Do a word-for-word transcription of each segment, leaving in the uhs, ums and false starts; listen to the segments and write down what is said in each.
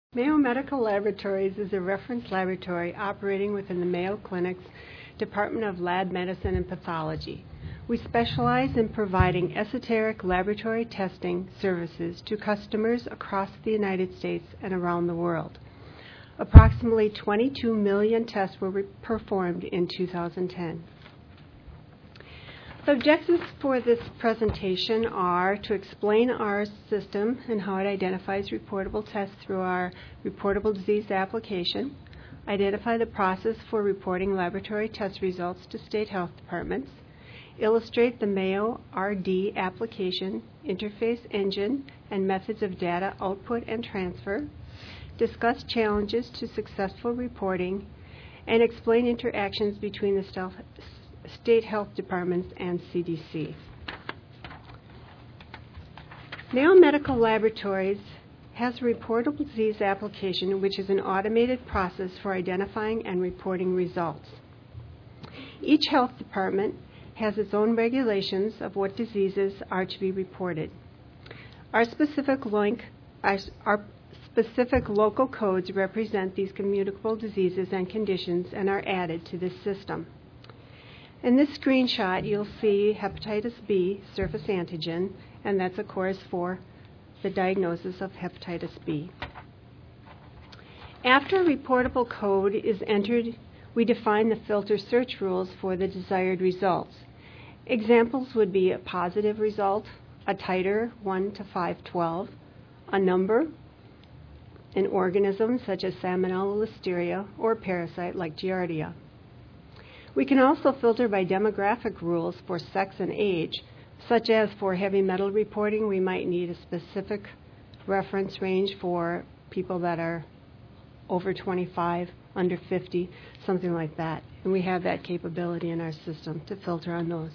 Mayo Medical Laboratories is a reference laboratory operating within the Mayo Clinic's Department of Lab Medicine and Pathology. We specialize in providing esoteric laboratory testing services to customers across the United States and around the world. Approximately twenty-two million tests were re- performed in two thousand ten. The objectives for this presentation are to explain our system and how it identifies reportable tests through our reportable disease application, identify the process for reporting laboratory test results to state health departments, illustrate the Mayo R D application, interface engine, and methods of data output and transfer, discuss challenges to successful reporting, and explain interactions between the stealth state health departments and C D C. Mayo Medical Laboratories has a reportable disease application, which is an automated process for identifying and reporting results. Each health department has its own regulations of what diseases are to be reported. Our specific link, our, our specific local codes represent these communicable diseases and conditions and are added to this system. In this screenshot, you'll see hepatitis B surface antigen, and that's, of course, for the diagnosis of hepatitis B. After a reportable code is entered, we define the filter search rules for the desired results. Examples would be a positive result, a titer one to five twelve, a number, an organism such as Salmonella listeria, or a parasite like Giardia. We can also filter by demographic rules for sex and age, such as for heavy metal reporting, we might need a specific reference range for people that are over twenty-five, under fifty, something like that. And we have that capability in our system to filter on those.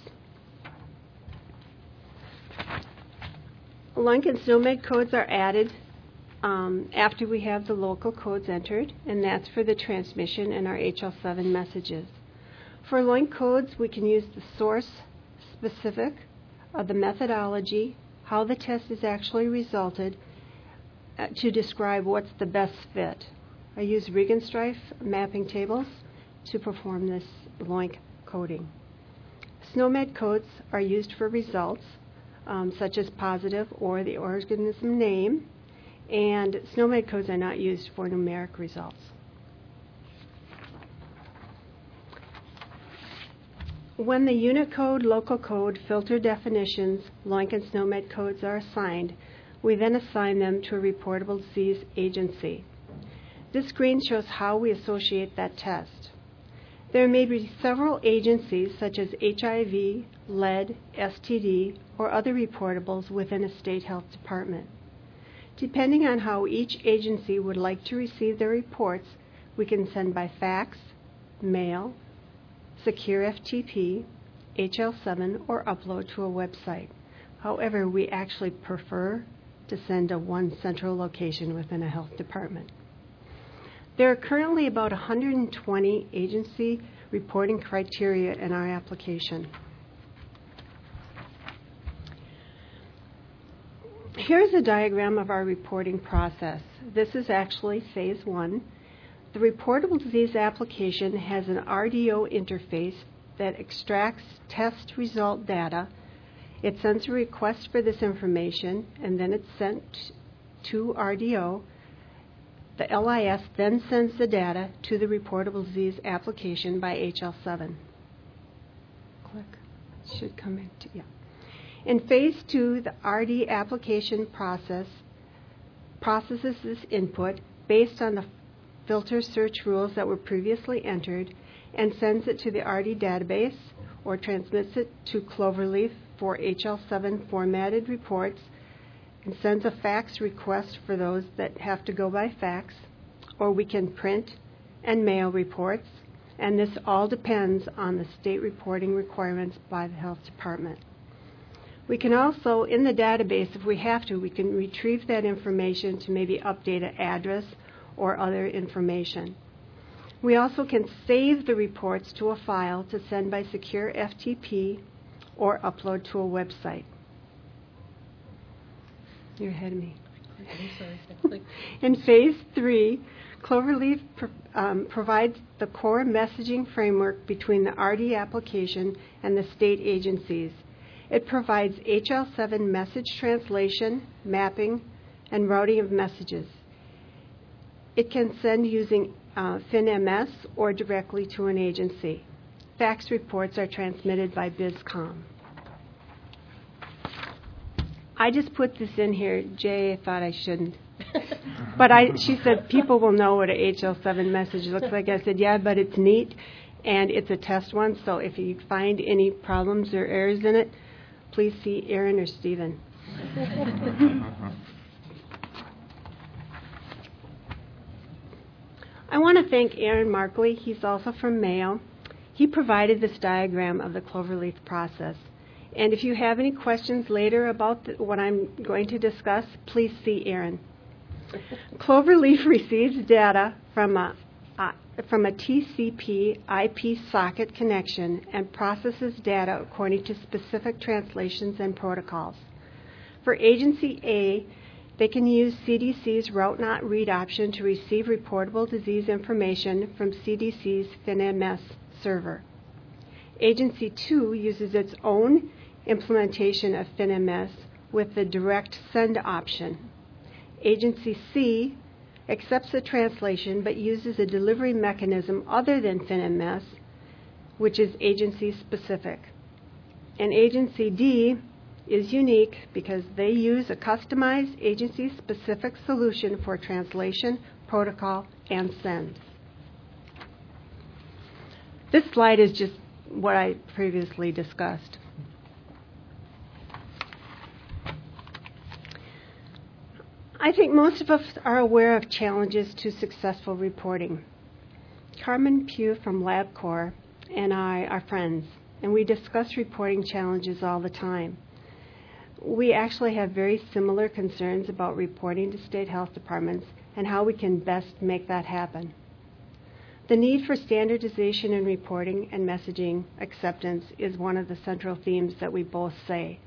Lunk and SNOMED codes are added um, after we have the local codes entered, and that's for the transmission and our H L seven messages. For L O I N C codes, we can use the source specific of the methodology, how the test is actually resulted, uh, to describe what's the best fit. I use Regenstrief mapping tables to perform this L O I N C coding. SNOMED codes are used for results, um, such as positive or the organism name, and SNOMED codes are not used for numeric results. When the unit code, local code, filter definitions, L O I N C and SNOMED codes are assigned, we then assign them to a reportable disease agency. This screen shows how we associate that test. There may be several agencies such as H I V, lead, S T D, or other reportables within a state health department. Depending on how each agency would like to receive their reports, we can send by fax, mail, secure F T P, H L seven, or upload to a website. However, we actually prefer to send to one central location within a health department. There are currently about one hundred twenty agency reporting criteria in our application. Here's a diagram of our reporting process. This is actually phase one. The reportable disease application has an R D O interface that extracts test result data. It sends a request for this information, and then it's sent to R D O. The L I S then sends the data to the reportable disease application by H L seven. Click. It should come into, yeah. In phase two, the R D application process processes this input based on the filter search rules that were previously entered and sends it to the R D database or transmits it to Cloverleaf for H L seven formatted reports and sends a fax request for those that have to go by fax, or we can print and mail reports, and this all depends on the state reporting requirements by the health department. We can also, in the database, if we have to, we can retrieve that information to maybe update an address or other information. We also can save the reports to a file to send by secure F T P or upload to a website. You're ahead of me. I'm sorry, Sally. In phase three, Cloverleaf pro- um, provides the core messaging framework between the R D application and the state agencies. It provides H L seven message translation, mapping, and routing of messages. It can send using uh, FinMS or directly to an agency. Fax reports are transmitted by BizCom. I just put this in here. Jay thought I shouldn't. But I, she said people will know what a H L seven message looks like. I said, yeah, but it's neat, and it's a test one, so if you find any problems or errors in it, please see Aaron or Stephen. I want to thank Aaron Markley. He's also from Mayo. He provided this diagram of the Cloverleaf process. And if you have any questions later about the, what I'm going to discuss, please see Aaron. Cloverleaf receives data from a, uh, from a T C P I P socket connection and processes data according to specific translations and protocols. For Agency A, they can use C D C's Route Not Read option to receive reportable disease information from C D C's FinMS server. Agency two uses its own implementation of FinMS with the direct send option. Agency C accepts the translation but uses a delivery mechanism other than FinMS, which is agency specific. And Agency D is unique because they use a customized agency-specific solution for translation, protocol, and send. This slide is just what I previously discussed. I think most of us are aware of challenges to successful reporting. Carmen Pugh from LabCorp and I are friends, and we discuss reporting challenges all the time. We actually have very similar concerns about reporting to state health departments and how we can best make that happen. The need for standardization in reporting and messaging acceptance is one of the central themes that we both say.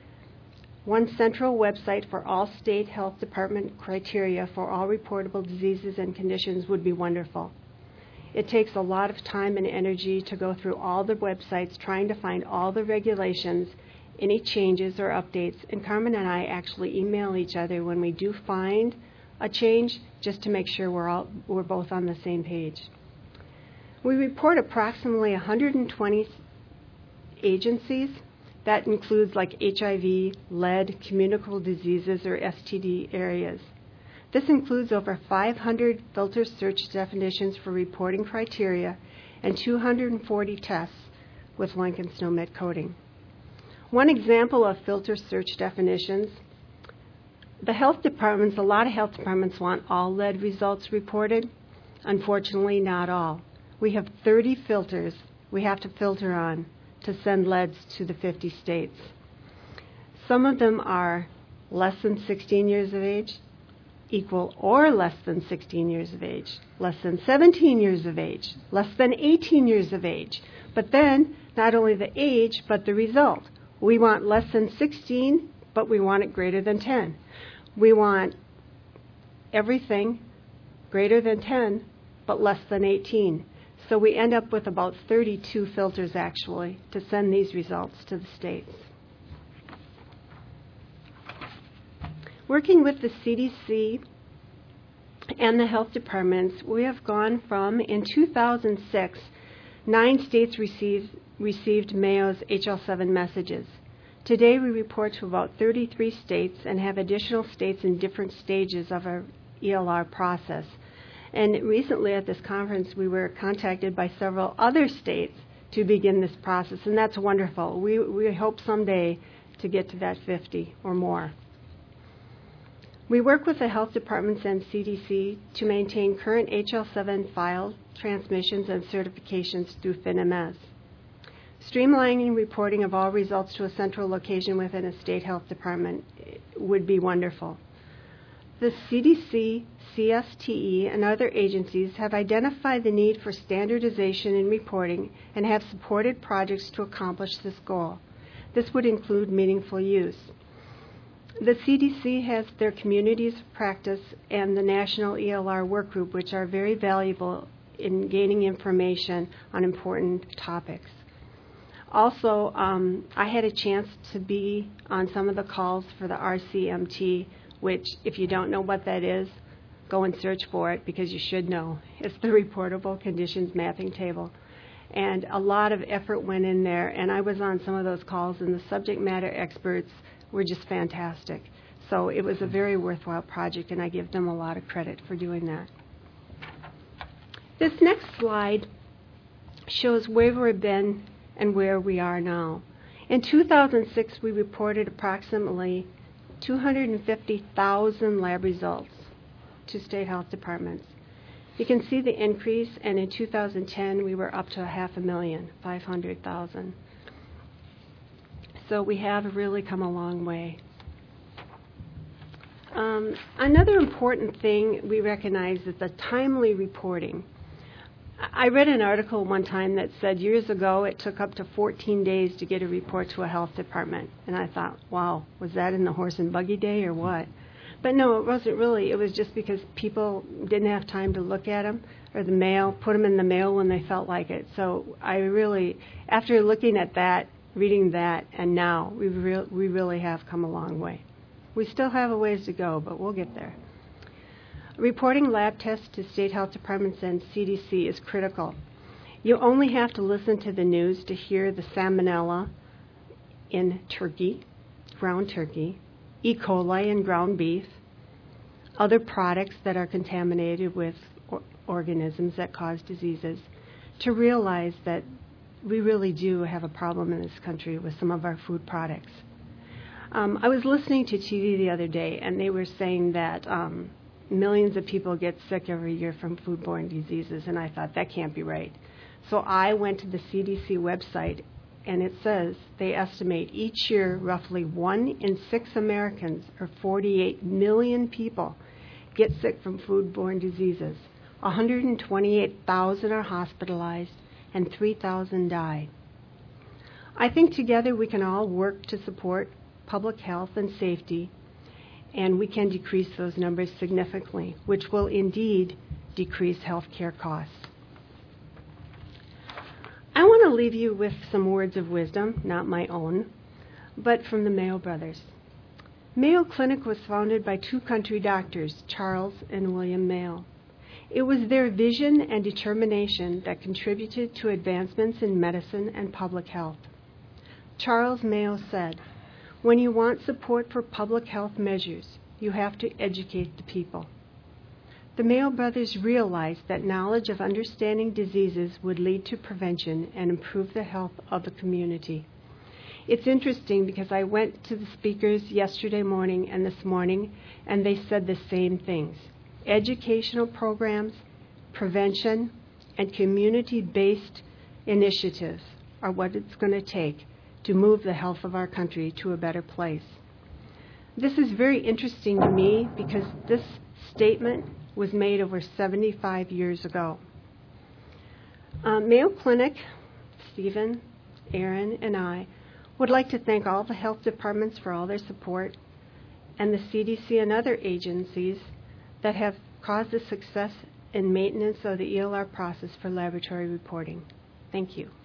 One central website for all state health department criteria for all reportable diseases and conditions would be wonderful. It takes a lot of time and energy to go through all the websites trying to find all the regulations, any changes or updates, and Carmen and I actually email each other when we do find a change just to make sure we're all we're both on the same page. We report approximately one hundred twenty agencies. That includes like H I V, lead, communicable diseases, or S T D areas. This includes over five hundred filter search definitions for reporting criteria and two hundred forty tests with Lincoln SNOMED coding. One example of filter search definitions, the health departments, a lot of health departments want all lead results reported. Unfortunately, not all. We have thirty filters we have to filter on to send leads to the fifty states. Some of them are less than sixteen years of age, equal or less than sixteen years of age, less than seventeen years of age, less than eighteen years of age. But then, not only the age, but the result. We want less than sixteen, but we want it greater than ten. We want everything greater than ten, but less than eighteen. So we end up with about thirty-two filters, actually, to send these results to the states. Working with the C D C and the health departments, we have gone from, in two thousand six, nine states received, received Mayo's H L seven messages. Today we report to about thirty-three states and have additional states in different stages of our E L R process. And recently at this conference, we were contacted by several other states to begin this process, and that's wonderful. We, we hope someday to get to that fifty or more. We work with the health departments and C D C to maintain current H L seven file transmissions and certifications through FinMS. Streamlining reporting of all results to a central location within a state health department would be wonderful. The C D C, C S T E, and other agencies have identified the need for standardization in reporting and have supported projects to accomplish this goal. This would include meaningful use. The C D C has their communities of practice and the National E L R Work Group, which are very valuable in gaining information on important topics. Also, um, I had a chance to be on some of the calls for the R C M T, which, if you don't know what that is, go and search for it because you should know. It's the Reportable Conditions Mapping Table. And a lot of effort went in there, and I was on some of those calls, and the subject matter experts were just fantastic. So it was a very worthwhile project, and I give them a lot of credit for doing that. This next slide shows where we've been and where we are now. In two thousand six, we reported approximately two hundred fifty thousand lab results to state health departments. You can see the increase, and in two thousand ten, we were up to a half a million, five hundred thousand. So we have really come a long way. Um, another important thing we recognize is the timely reporting. I read an article one time that said years ago it took up to fourteen days to get a report to a health department. And I thought, wow, was that in the horse and buggy day or what? But no, it wasn't really. It was just because people didn't have time to look at them, or the mail, put them in the mail when they felt like it. So I really, after looking at that, reading that, and now, we, re- we really have come a long way. We still have a ways to go, but we'll get there. Reporting lab tests to state health departments and C D C is critical. You only have to listen to the news to hear the salmonella in turkey, ground turkey, E. coli in ground beef, other products that are contaminated with or- organisms that cause diseases, to realize that we really do have a problem in this country with some of our food products. Um, I was listening to T V the other day, and they were saying that um, millions of people get sick every year from foodborne diseases, and I thought, that can't be right. So I went to the C D C website, and it says they estimate each year roughly one in six Americans, or forty-eight million people, get sick from foodborne diseases. one hundred twenty-eight thousand are hospitalized, and three thousand die. I think together we can all work to support public health and safety, and we can decrease those numbers significantly, which will indeed decrease health care costs. I want to leave you with some words of wisdom, not my own, but from the Mayo brothers. Mayo Clinic was founded by two country doctors, Charles and William Mayo. It was their vision and determination that contributed to advancements in medicine and public health. Charles Mayo said, "When you want support for public health measures, you have to educate the people." The Mayo brothers realized that knowledge of understanding diseases would lead to prevention and improve the health of the community. It's interesting because I went to the speakers yesterday morning and this morning, and they said the same things. Educational programs, prevention, and community-based initiatives are what it's going to take to move the health of our country to a better place. This is very interesting to me because this statement was made over seventy-five years ago. Um, Mayo Clinic, Stephen, Aaron, and I would like to thank all the health departments for all their support, and the C D C and other agencies that have caused the success and maintenance of the E L R process for laboratory reporting. Thank you.